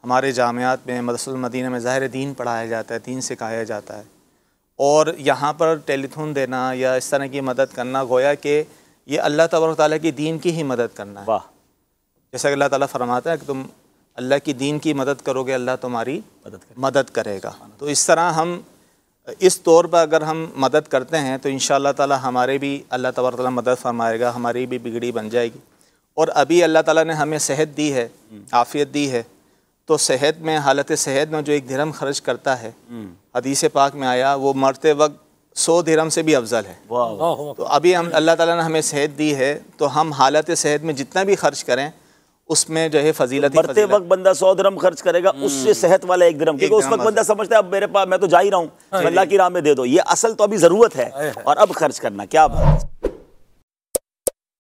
हमारे जामियात में मदरसुल मदीना में ज़ाहिर दीन पढ़ाया जाता है, दीन सिखाया जाता है। और यहाँ पर टेलीथॉन देना या इस तरह की मदद करना गोया कि ये अल्लाह तबारक तआला की दीन की ही मदद करना है। वाह। जैसा कि अल्लाह ताला फरमाता है कि तुम अल्लाह की दीन की मदद करोगे, अल्लाह तुम्हारी मदद करेगा। तो इस तरह हम इस तौर पर अगर हम मदद करते हैं तो इंशाअल्लाह ताला हमारे भी अल्लाह तबारक तआला मदद फरमाएगा, हमारी भी बिगड़ी बन जाएगी। और अभी अल्लाह ताला ने हमें सेहत दी है, आफ़ियत दी है, तो सेहत में, हालत सेहत में जो 1 दिरहम खर्च करता है, हदीस पाक में आया, वो मरते वक्त 100 दिरहम से भी अफजल है। तो अभी हम अल्लाह ताला ने हमें सेहत दी है, तो हम हालत सेहत में जितना भी खर्च करें उसमें जो है फजीलत ही मरते वक्त बंदा 100 दिरहम खर्च करेगा, उससे सेहत वाला 1 दिरहम, क्योंकि उस वक्त बंदा समझता है अब मेरे पास, मैं तो जा ही रहा हूँ, अल्लाह की राह में दे दो। ये असल तो अभी ज़रूरत है और अब खर्च करना, क्या बात है।